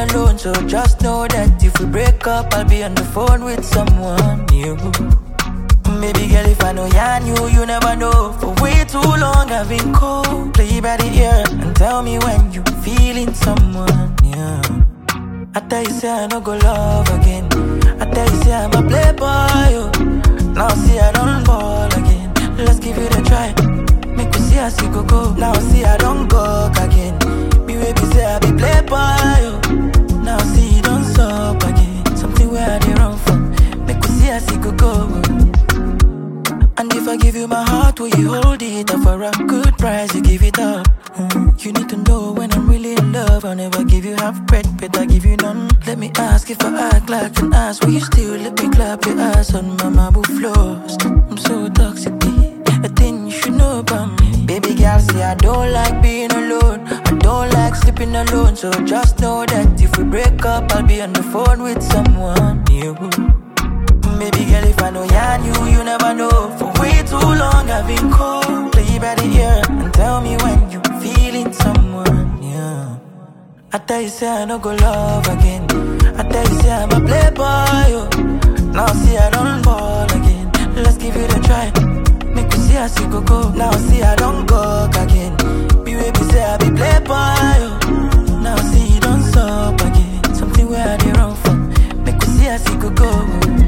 alone, so just know that if we break up, I'll be on the phone with someone new. Baby girl, if I know you never know. For way too long I've been cold. Play by the ear and tell me when you feeling someone new. I tell you say I no go love again. I tell you say I'm a playboy, oh. Now see I don't ball again. Let's give it a try. Make me see us you go. Now see I don't go again. Me baby say I be playboy, oh. Now see you don't stop again. Something where I did run from. Make me see us you go. And if I give you my heart, will you hold it up for a good price? You give it up. You need to know when I'm really in love. I'll never give you half bread, but I give you none. Let me ask if I act like an ass. Will you still let me clap your ass on my marble floors? I'm so toxic, babe. A thing you should know about me. Baby girl, see I don't like being alone. I don't like sleeping alone. So just know that if we break up, I'll be on the phone with someone new. Baby girl, if I know you never know. For way too long I've been cold. Play by the ear and tell me when you feeling someone new. I tell you say I no go love again. I tell you say I'm a playboy, oh. Now see I don't ball again. Let's give it a try. Make me see us you go. Now see I don't go again. Me baby say I be playboy, oh. Now see you don't stop again. Something where I did run from. Make me see us you go.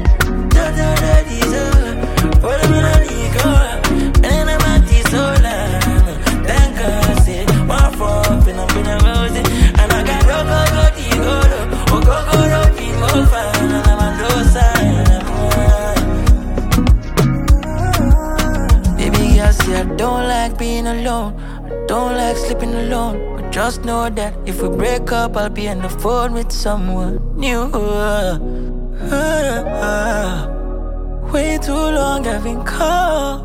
I don't like being alone. I don't like sleeping alone. But just know that if we break up, I'll be on the phone with someone new. Way too long I've been cold.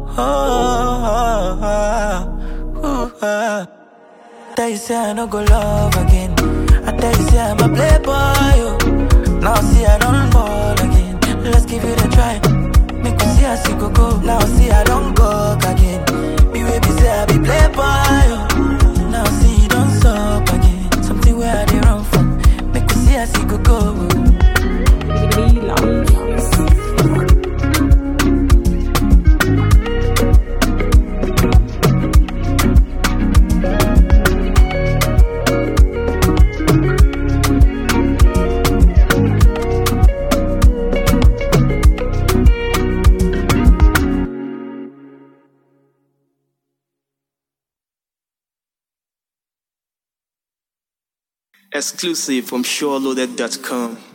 Tell you say I no go love again. I tell you say I'm a playboy, oh. Now see I don't ball again. Let's give it a try. Make me see us you go. Now see I don't go again. Me baby say I be playboy, oh. Now see you don't stop again. Something where I did run from. Make me see us you go. Exclusive from SureLoaded.com.